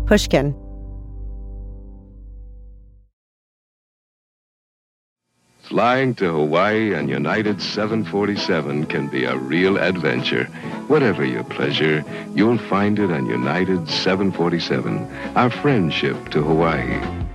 Pushkin. Flying to Hawaii on United 747 can be a real adventure. Whatever your pleasure, you'll find it on United 747, our friendship to Hawaii.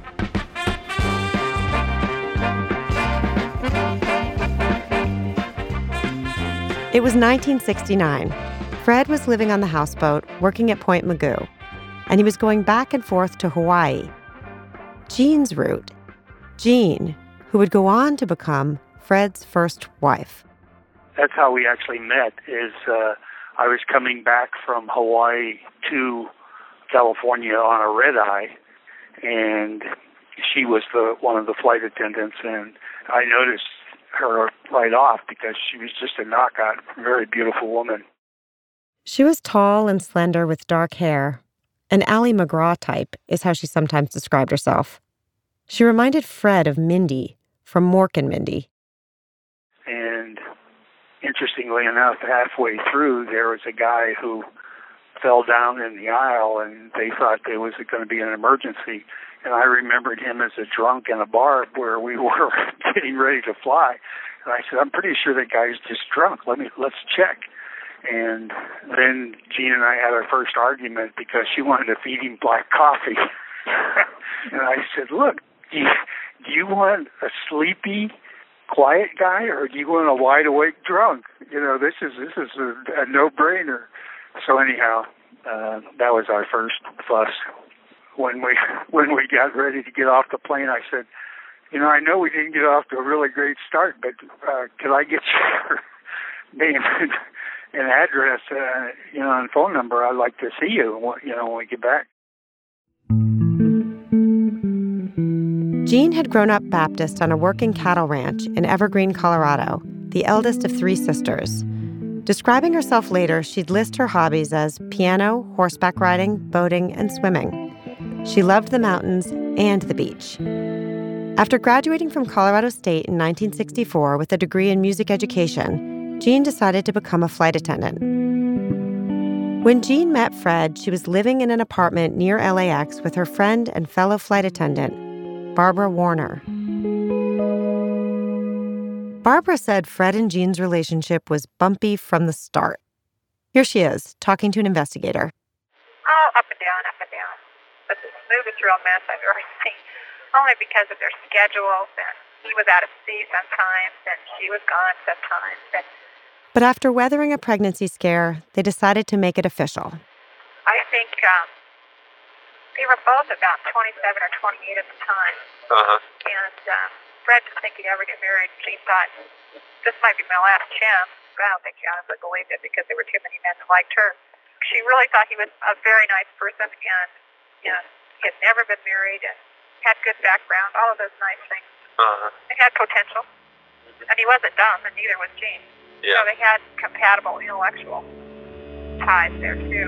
It was 1969. Fred was living on the houseboat, working at Point Mugu, and he was going back and forth to Hawaii. Jean's route. Jean, who would go on to become Fred's first wife. That's how we actually met, I was coming back from Hawaii to California on a red-eye, and she was one of the flight attendants, and I noticed her right off because she was just a knockout, very beautiful woman. She was tall and slender with dark hair. An Ally McGraw type is how she sometimes described herself. She reminded Fred of Mindy from Mork and Mindy. And interestingly enough, halfway through, there was a guy who fell down in the aisle, and they thought there was going to be an emergency. And I remembered him as a drunk in a bar where we were getting ready to fly. And I said, I'm pretty sure that guy's just drunk. Let's check. And then Jean and I had our first argument because she wanted to feed him black coffee. And I said, look, do you want a sleepy, quiet guy, or do you want a wide-awake drunk? This is a no-brainer. So anyhow, that was our first fuss. When we got ready to get off the plane, I said, I know we didn't get off to a really great start, but could I get your name and address, and phone number? I'd like to see you, when we get back. Jean had grown up Baptist on a working cattle ranch in Evergreen, Colorado, the eldest of three sisters. Describing herself later, she'd list her hobbies as piano, horseback riding, boating, and swimming. She loved the mountains and the beach. After graduating from Colorado State in 1964 with a degree in music education, Jean decided to become a flight attendant. When Jean met Fred, she was living in an apartment near LAX with her friend and fellow flight attendant, Barbara Warner. Barbara said Fred and Jean's relationship was bumpy from the start. Here she is, talking to an investigator. Oh, up and down, up and down. But the smoothest real mess I've ever seen, only because of their schedules, and he was out of sea sometimes, and she was gone sometimes. But after weathering a pregnancy scare, they decided to make it official. I think they were both about 27 or 28 at the time. And Fred didn't think he'd ever get married. She thought, this might be my last chance. But I don't think she honestly believed it because there were too many men that liked her. She really thought he was a very nice person, and he had never been married and had good background, all of those nice things. They had potential. And he wasn't dumb, and neither was Jean. Yeah. So they had compatible intellectual ties there, too.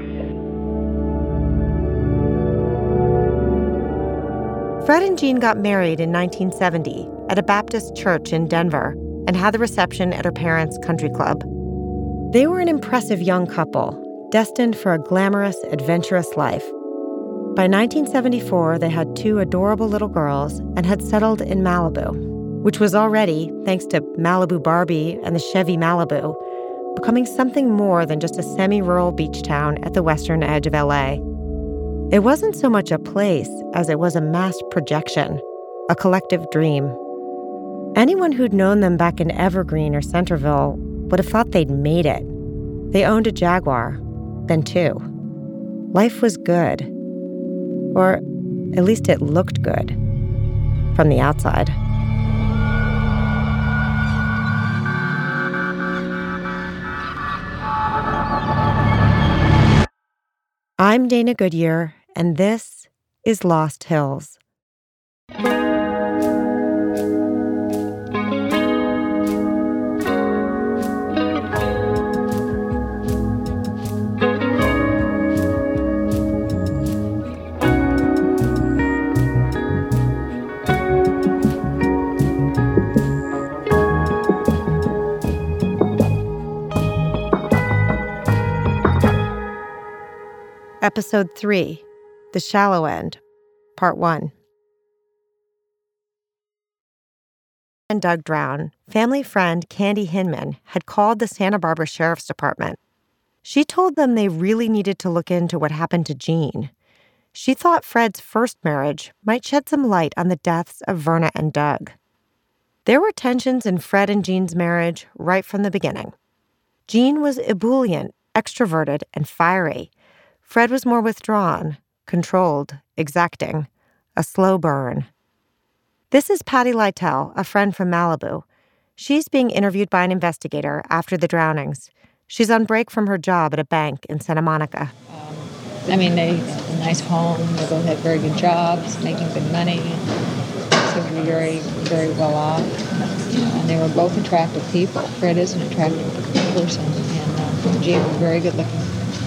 Fred and Jean got married in 1970 at a Baptist church in Denver and had the reception at her parents' country club. They were an impressive young couple, destined for a glamorous, adventurous life. By 1974, they had two adorable little girls and had settled in Malibu, which was already, thanks to Malibu Barbie and the Chevy Malibu, becoming something more than just a semi-rural beach town at the western edge of LA. It wasn't so much a place as it was a mass projection, a collective dream. Anyone who'd known them back in Evergreen or Centerville would have thought they'd made it. They owned a Jaguar, then two. Life was good. Or at least it looked good from the outside. I'm Dana Goodyear, and this is Lost Hills. Episode 3, The Shallow End, Part 1. And Doug drowned, family friend Candy Hinman had called the Santa Barbara Sheriff's Department. She told them they really needed to look into what happened to Jean. She thought Fred's first marriage might shed some light on the deaths of Verna and Doug. There were tensions in Fred and Jean's marriage right from the beginning. Jean was ebullient, extroverted, and fiery. Fred was more withdrawn, controlled, exacting, a slow burn. This is Patty Lytell, a friend from Malibu. She's being interviewed by an investigator after the drownings. She's on break from her job at a bank in Santa Monica. They had a nice home. They both had very good jobs, making good money. They were very, very well off. And they were both attractive people. Fred is an attractive person, and Jean was very good looking.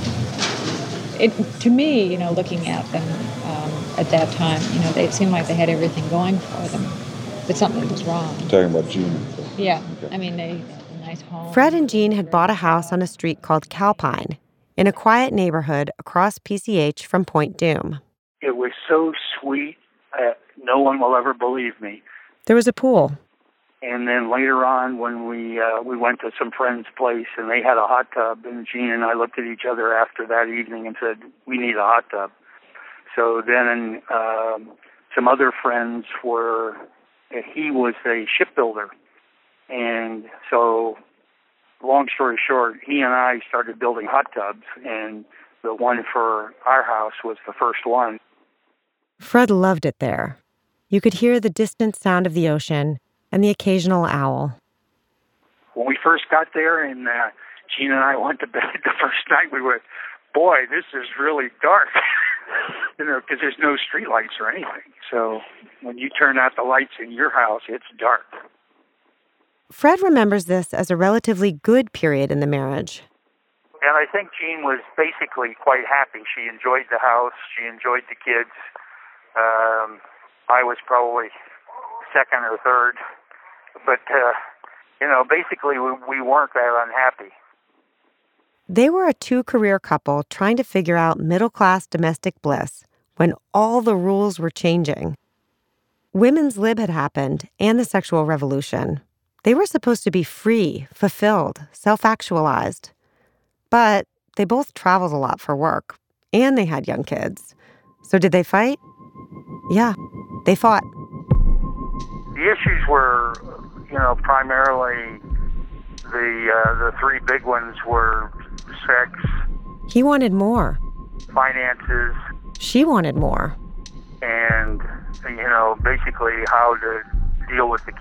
To me, looking at them at that time, it seemed like they had everything going for them, but something was wrong. Talking about Jean? Yeah. Okay. They had a nice home. Fred and Jean had bought a house on a street called Calpine, in a quiet neighborhood across PCH from Point Dume. It was so sweet, no one will ever believe me. There was a pool. And then later on, when we went to some friend's place and they had a hot tub, and Jean and I looked at each other after that evening and said, we need a hot tub. So then some other friends he was a shipbuilder. And so, long story short, he and I started building hot tubs, and the one for our house was the first one. Fred loved it there. You could hear the distant sound of the ocean and the occasional owl. When we first got there and Jean and I went to bed the first night, we went, boy, this is really dark, because there's no street lights or anything. So when you turn out the lights in your house, it's dark. Fred remembers this as a relatively good period in the marriage. And I think Jean was basically quite happy. She enjoyed the house. She enjoyed the kids. I was probably second or third. But, basically we weren't that unhappy. They were a two-career couple trying to figure out middle-class domestic bliss when all the rules were changing. Women's lib had happened and the sexual revolution. They were supposed to be free, fulfilled, self-actualized. But they both traveled a lot for work, and they had young kids. So did they fight? Yeah, they fought. The issues were, primarily the three big ones were sex. He wanted more. Finances. She wanted more. And, basically how to deal with the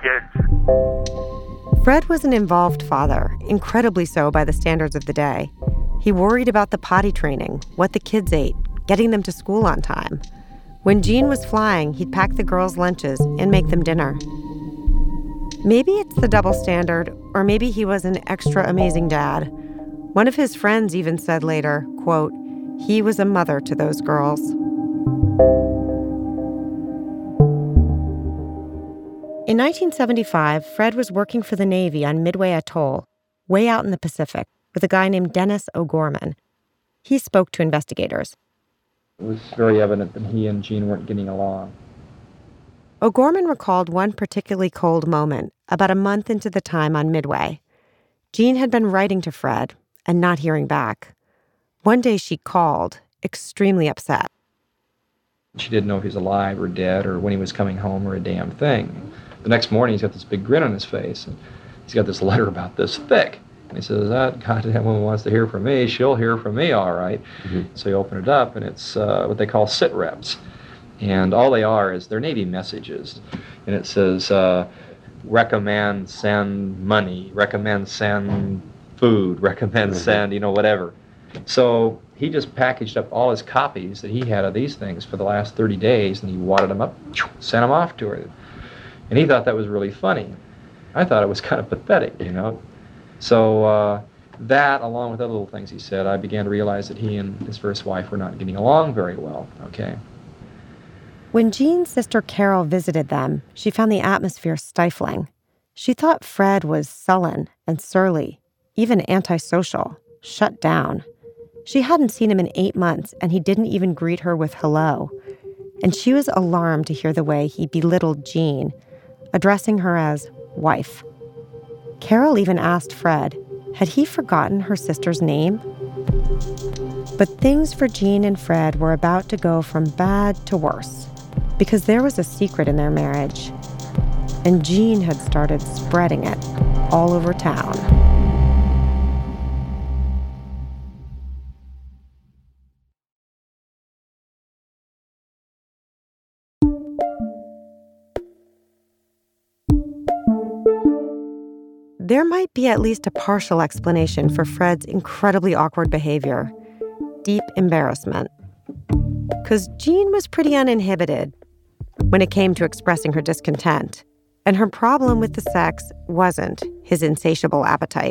kids. Fred was an involved father, incredibly so by the standards of the day. He worried about the potty training, what the kids ate, getting them to school on time. When Jean was flying, he'd pack the girls' lunches and make them dinner. Maybe it's the double standard, or maybe he was an extra amazing dad. One of his friends even said later, quote, he was a mother to those girls. In 1975, Fred was working for the Navy on Midway Atoll, way out in the Pacific, with a guy named Dennis O'Gorman. He spoke to investigators. It was very evident that he and Jean weren't getting along. O'Gorman recalled one particularly cold moment about a month into the time on Midway. Jean had been writing to Fred and not hearing back. One day she called, extremely upset. She didn't know if he was alive or dead or when he was coming home or a damn thing. The next morning, he's got this big grin on his face, and he's got this letter about this thick. And he says, that goddamn woman wants to hear from me. She'll hear from me, all right. Mm-hmm. So he opened it up, and it's what they call sit reps. And all they are is they're Navy messages. And it says, recommend send money, recommend send food, recommend send, whatever. So he just packaged up all his copies that he had of these things for the last 30 days, and he wadded them up, sent them off to her. And he thought that was really funny. I thought it was kind of pathetic, So that, along with other little things he said, I began to realize that he and his first wife were not getting along very well, okay? When Jean's sister Carol visited them, she found the atmosphere stifling. She thought Fred was sullen and surly, even antisocial, shut down. She hadn't seen him in 8 months, and he didn't even greet her with hello. And she was alarmed to hear the way he belittled Jean, addressing her as wife. Carol even asked Fred, had he forgotten her sister's name? But things for Jean and Fred were about to go from bad to worse, because there was a secret in their marriage, and Jean had started spreading it all over town. There might be at least a partial explanation for Fred's incredibly awkward behavior. Deep embarrassment. Because Jean was pretty uninhibited when it came to expressing her discontent, and her problem with the sex wasn't his insatiable appetite.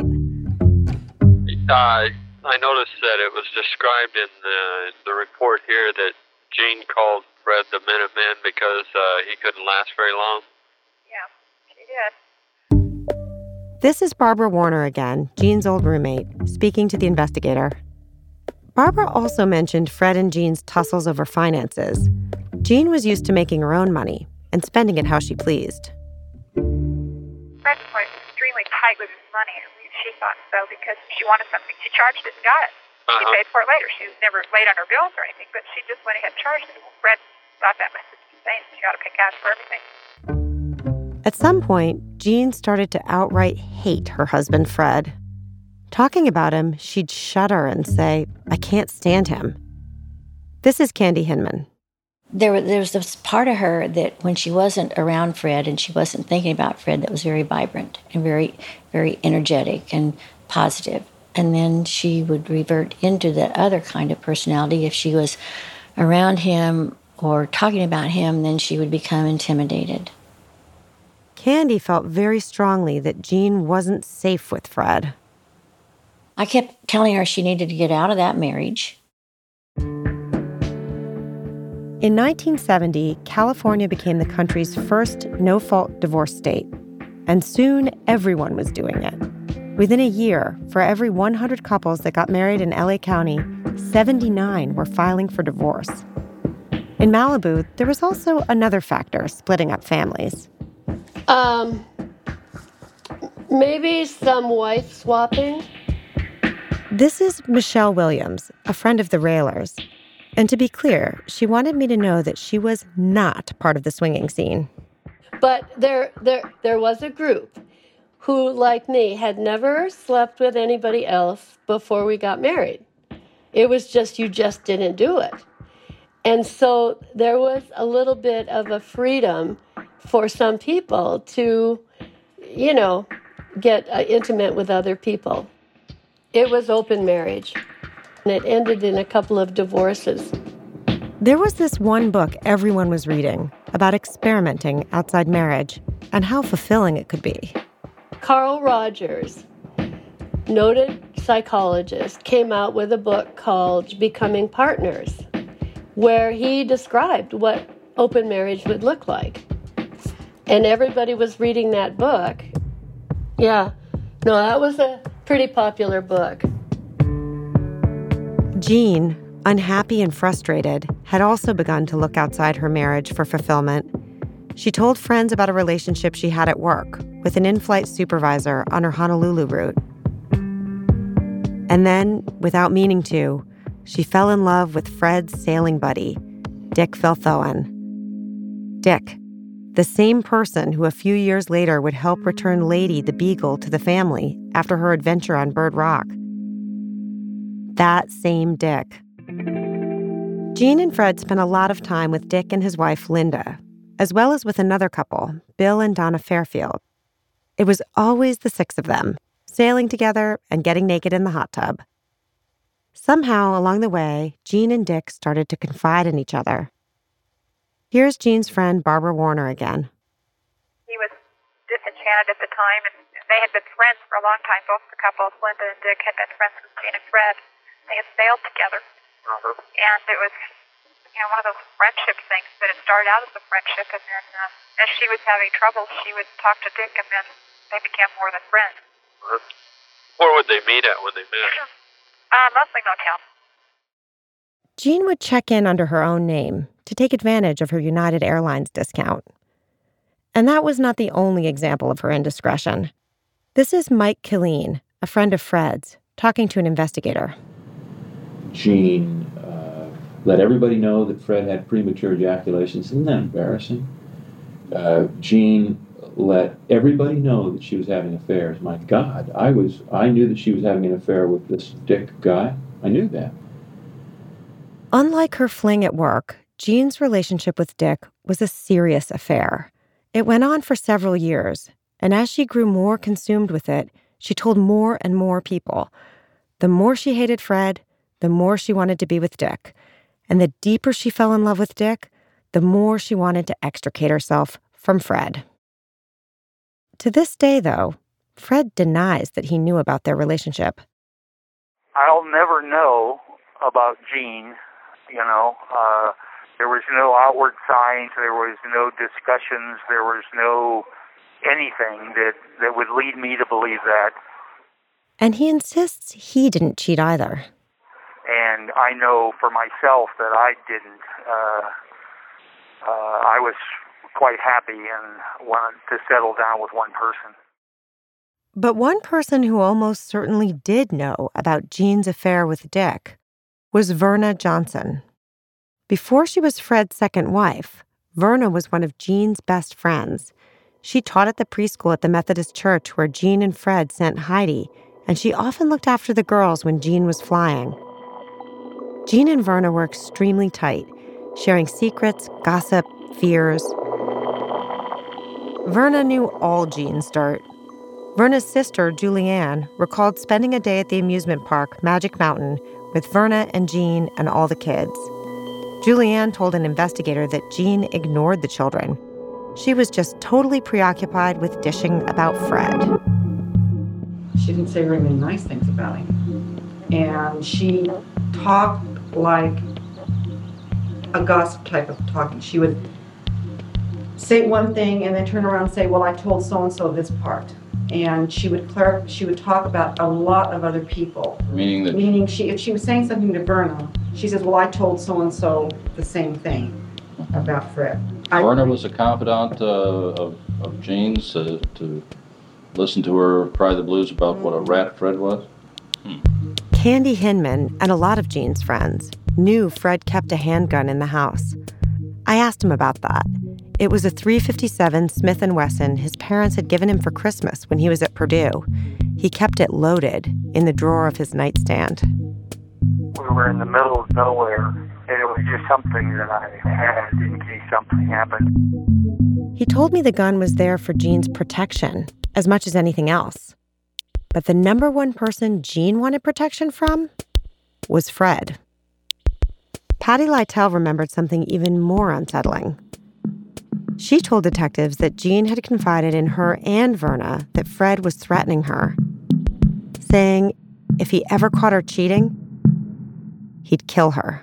I noticed that it was described in the report here that Jean called Fred the Minuteman because he couldn't last very long. Yeah, she did. This is Barbara Warner again, Jean's old roommate, speaking to the investigator. Barbara also mentioned Fred and Jean's tussles over finances. Jean was used to making her own money and spending it how she pleased. Fred was extremely tight with his money, at least she thought so, because she wanted something. She charged it and got it. She paid for it later. She was never late on her bills or anything, but she just went ahead and charged it. Fred thought that was just insane. She ought to pay cash for everything. At some point, Jean started to outright hate her husband, Fred. Talking about him, she'd shudder and say, I can't stand him. This is Candy Hinman. There was this part of her that when she wasn't around Fred and she wasn't thinking about Fred that was very vibrant and very, very energetic and positive. And then she would revert into that other kind of personality. If she was around him or talking about him, then she would become intimidated. Candy felt very strongly that Jean wasn't safe with Fred. I kept telling her she needed to get out of that marriage. In 1970, California became the country's first no-fault divorce state, and soon everyone was doing it. Within a year, for every 100 couples that got married in LA County, 79 were filing for divorce. In Malibu, there was also another factor splitting up families. Maybe some wife swapping. This is Michelle Williams, a friend of the Railers. And to be clear, she wanted me to know that she was not part of the swinging scene. But there was a group who, like me, had never slept with anybody else before we got married. It was just, you just didn't do it. And so there was a little bit of a freedom for some people to, get intimate with other people. It was open marriage, and it ended in a couple of divorces. There was this one book everyone was reading about experimenting outside marriage and how fulfilling it could be. Carl Rogers, noted psychologist, came out with a book called Becoming Partners, where he described what open marriage would look like. And everybody was reading that book. Yeah, no, that was a pretty popular book. Jean, unhappy and frustrated, had also begun to look outside her marriage for fulfillment. She told friends about a relationship she had at work with an in-flight supervisor on her Honolulu route. And then, without meaning to, she fell in love with Fred's sailing buddy, Dick Velthoen. Dick, the same person who a few years later would help return Lady the Beagle to the family after her adventure on Bird Rock. That same Dick. Jean and Fred spent a lot of time with Dick and his wife, Linda, as well as with another couple, Bill and Donna Fairfield. It was always the six of them, sailing together and getting naked in the hot tub. Somehow, along the way, Jean and Dick started to confide in each other. Here's Jean's friend, Barbara Warner, again. He was disenchanted at the time, and they had been friends for a long time. Both the couples, Linda and Dick, had been friends with Jean and Fred. They had sailed together. And it was, one of those friendship things that it started out as a friendship, and then as she was having trouble, she would talk to Dick, and then they became more than friends. Where would they meet at when they met? Mostly motel. Jean would check in under her own name to take advantage of her United Airlines discount. And that was not the only example of her indiscretion. This is Mike Killeen, a friend of Fred's, talking to an investigator. Jean let everybody know that Fred had premature ejaculations. Isn't that embarrassing? Jean let everybody know that she was having affairs. My God, I knew that she was having an affair with this Dick guy. I knew that. Unlike her fling at work, Jean's relationship with Dick was a serious affair. It went on for several years, and as she grew more consumed with it, she told more and more people. The more she hated Fred, the more she wanted to be with Dick. And the deeper she fell in love with Dick, the more she wanted to extricate herself from Fred. To this day, though, Fred denies that he knew about their relationship. I'll never know about Jean, There was no outward signs, there was no discussions, there was no anything that would lead me to believe that. And he insists he didn't cheat either. And I know for myself that I didn't. I was quite happy and wanted to settle down with one person. But one person who almost certainly did know about Jean's affair with Dick was Verna Johnson. Before she was Fred's second wife, Verna was one of Jean's best friends. She taught at the preschool at the Methodist church where Jean and Fred sent Heidi, and she often looked after the girls when Jean was flying. Jean and Verna were extremely tight, sharing secrets, gossip, fears. Verna knew all Jean's dirt. Verna's sister, Julianne, recalled spending a day at the amusement park, Magic Mountain, with Verna and Jean and all the kids. Julianne told an investigator that Jean ignored the children. She was just totally preoccupied with dishing about Fred. She didn't say very many nice things about him. And she talked like a gossip type of talking. She would say one thing and then turn around and say, well, I told so-and-so this part. And she would talk about a lot of other people. Meaning if she was saying something to Verna, she says, well, I told so-and-so the same thing about Fred. Verna was a confidant of Jean's to listen to her cry the blues about what a rat Fred was. Candy Hinman and a lot of Jean's friends knew Fred kept a handgun in the house. I asked him about that. It was a .357 Smith & Wesson his parents had given him for Christmas when he was at Purdue. He kept it loaded in the drawer of his nightstand. We were in the middle of nowhere, and it was just something that I had in case something happened. He told me the gun was there for Jean's protection as much as anything else. But the number one person Jean wanted protection from was Fred. Patty Lytell remembered something even more unsettling. She told detectives that Jean had confided in her and Verna that Fred was threatening her, saying if he ever caught her cheating, he'd kill her.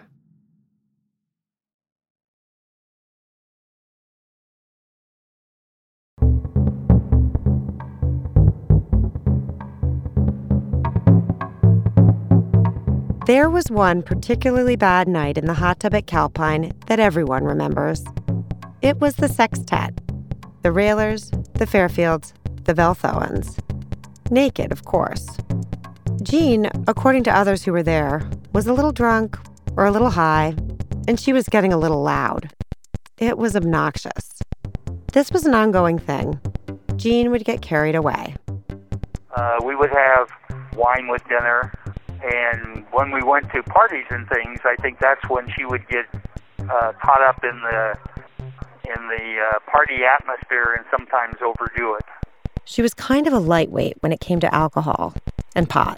There was one particularly bad night in the hot tub at Calpine that everyone remembers. It was the sextet. The Railers, the Fairfields, the Velthoens. Naked, of course. Jean, according to others who were there, was a little drunk or a little high, and she was getting a little loud. It was obnoxious. This was an ongoing thing. Jean would get carried away. We would have wine with dinner, and when we went to parties and things, I think that's when she would get caught up in the party atmosphere and sometimes overdo it. She was kind of a lightweight when it came to alcohol and pot.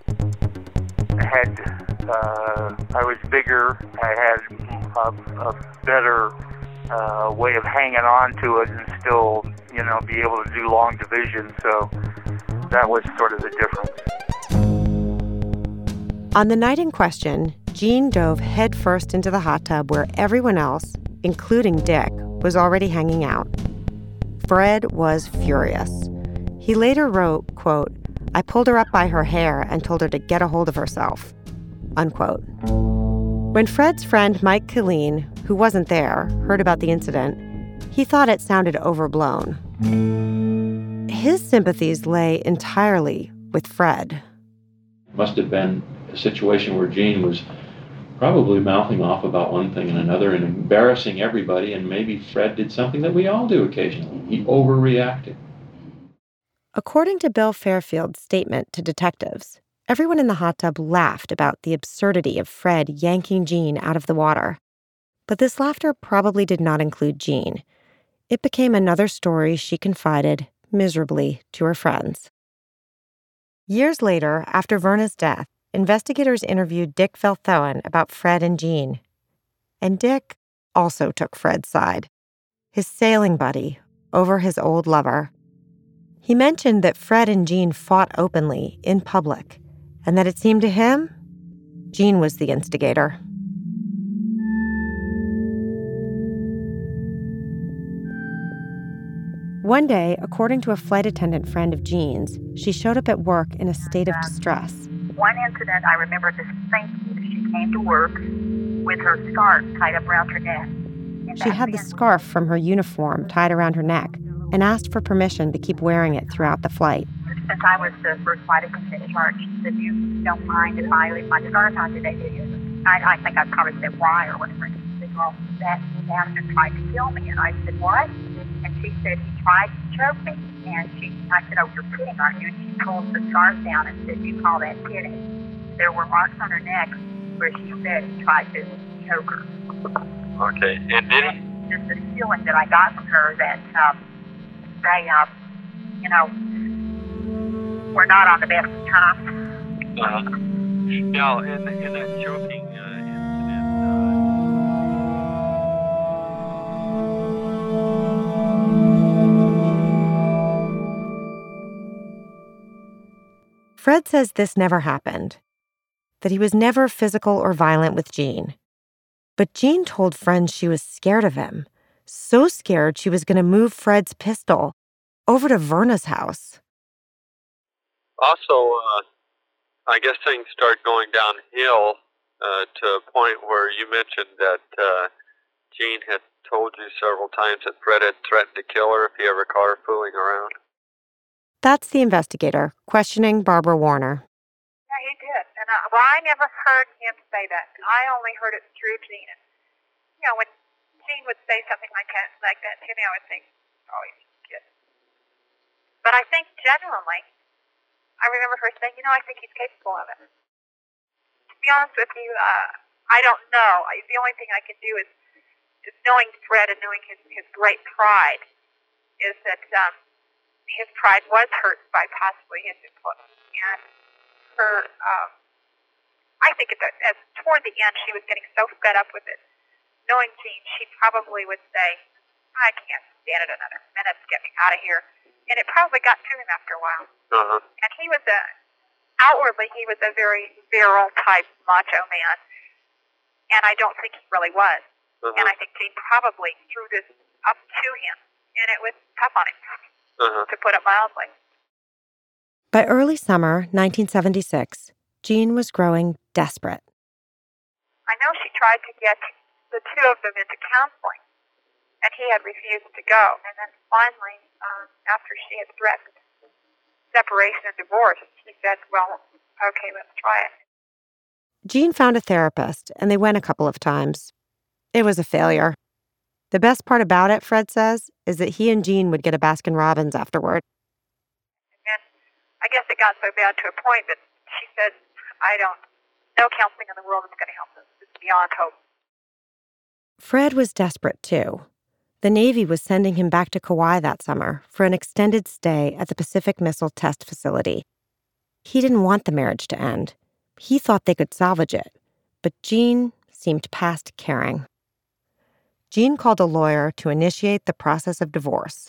I was bigger. I had a better way of hanging on to it and still, be able to do long division. So that was sort of the difference. On the night in question, Jean dove headfirst into the hot tub where everyone else, including Dick, was already hanging out. Fred was furious. He later wrote, quote, I pulled her up by her hair and told her to get a hold of herself, unquote. When Fred's friend Mike Killeen, who wasn't there, heard about the incident, he thought it sounded overblown. His sympathies lay entirely with Fred. Must have been a situation where Jean was probably mouthing off about one thing and another and embarrassing everybody, and maybe Fred did something that we all do occasionally. He overreacted. According to Bill Fairfield's statement to detectives, everyone in the hot tub laughed about the absurdity of Fred yanking Jean out of the water. But this laughter probably did not include Jean. It became another story she confided miserably to her friends. Years later, after Verna's death, investigators interviewed Dick Velthoen about Fred and Jean. And Dick also took Fred's side, his sailing buddy, over his old lover. He mentioned that Fred and Jean fought openly, in public, and that it seemed to him, Jean was the instigator. One day, according to a flight attendant friend of Jean's, she showed up at work in a state of distress. One incident I remember distinctly, she came to work with her scarf tied up around her neck. She had the scarf from her uniform tied around her neck and asked for permission to keep wearing it throughout the flight. Since I was the first flight attendant in charge, she said, "You don't mind if I leave my scarf on today, do you?" I think I'd probably said, "Why?" or whatever. And she said, "Well, that bastard tried to kill me." And I said, "What?" And she said, "He tried to choke me." And I said, "Oh, you're kidding, aren't you?" And she pulled the scarf down and said, "You call that kidding?" There were marks on her neck where she said he tried to choke her. Okay, and did he? Just the feeling that I got from her that they, we're not on the best of terms. Now, in that choking incident, Fred says this never happened, that he was never physical or violent with Jean. But Jean told friends she was scared of him, so scared she was going to move Fred's pistol over to Verna's house. also, I guess things start going downhill to a point where you mentioned that Jean had told you several times that Fred had threatened to kill her if he ever caught her fooling around. That's the investigator, questioning Barbara Warner. Yeah, he did. And I never heard him say that. I only heard it through Jean. And, when Jean would say something like that to me, I would think, "Oh, he's kidding." But I think genuinely, I remember her saying, "I think he's capable of it." To be honest with you, I don't know. The only thing I can do is knowing Fred and knowing his great pride, is that his pride was hurt by possibly his influence. And her, I think as toward the end, she was getting so fed up with it. Knowing Jean, she probably would say, "I can't stand it another minute, get me out of here." And it probably got to him after a while. And he was outwardly, he was a very virile type macho man. And I don't think he really was. And I think Jean probably threw this up to him. And it was tough on him, to put it mildly. By early summer 1976, Jean was growing desperate. I know she tried to get the two of them into counseling, and he had refused to go. And then finally, after she had threatened separation and divorce, he said, "Well, okay, let's try it." Jean found a therapist, and they went a couple of times. It was a failure. The best part about it, Fred says, is that he and Jean would get a Baskin-Robbins afterward. And I guess it got so bad to a point that she said, no counseling in the world is going to help us. It's beyond hope. Fred was desperate, too. The Navy was sending him back to Kauai that summer for an extended stay at the Pacific Missile Test Facility. He didn't want the marriage to end. He thought they could salvage it, but Jean seemed past caring. Jean called a lawyer to initiate the process of divorce.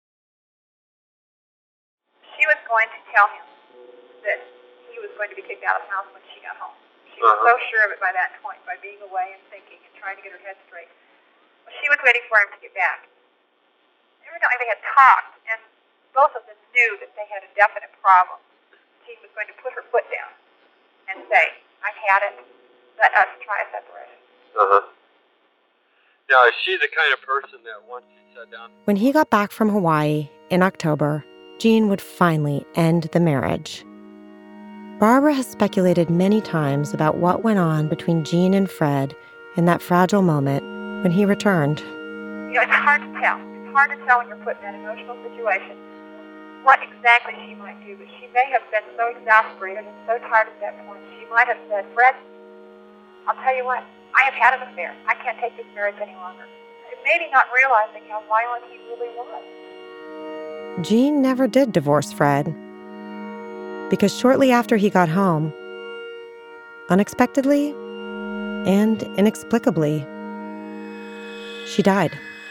She was going to tell him that he was going to be kicked out of the house when she got home. She was so sure of it by that point, by being away and thinking and trying to get her head straight. Well, she was waiting for him to get back. Evidently they had talked, and both of them knew that they had a definite problem. Jean was going to put her foot down and say, "I've had it. let us try a separation. Now, is she the kind of person that once you sat down... When he got back from Hawaii in October, Jean would finally end the marriage. Barbara has speculated many times about what went on between Jean and Fred in that fragile moment when he returned. You know, it's hard to tell. It's hard to tell when you're put in that emotional situation what exactly she might do. But she may have been so exasperated and so tired at that point, she might have said, Fred, I'll tell you what, I have had an affair. I can't take this marriage any longer. And maybe not realizing how violent he really was. Jean never did divorce Fred, because shortly after he got home, unexpectedly and inexplicably, she died.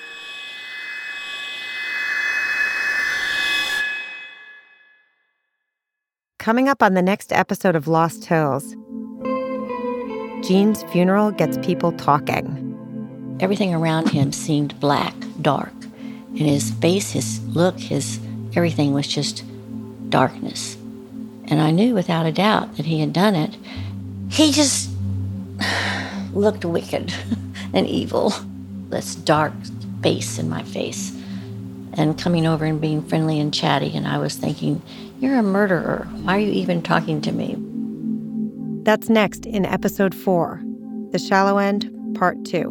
Coming up on the next episode of Lost Hills, Jean's funeral gets people talking. Everything around him seemed black, dark. And his face, his look, his everything was just darkness. And I knew without a doubt that he had done it. He just looked wicked and evil. This dark face in my face. And coming over and being friendly and chatty. And I was thinking, you're a murderer. Why are you even talking to me? That's next in episode 4, The Shallow End, Part 2.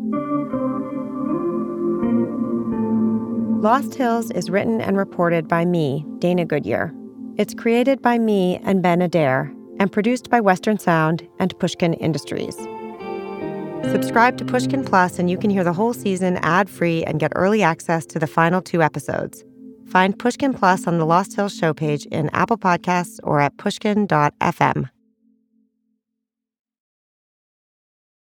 Lost Hills is written and reported by me, Dana Goodyear. It's created by me and Ben Adair and produced by Western Sound and Pushkin Industries. Subscribe to Pushkin Plus and you can hear the whole season ad-free and get early access to the final 2 episodes. Find Pushkin Plus on the Lost Hills show page in Apple Podcasts or at pushkin.fm.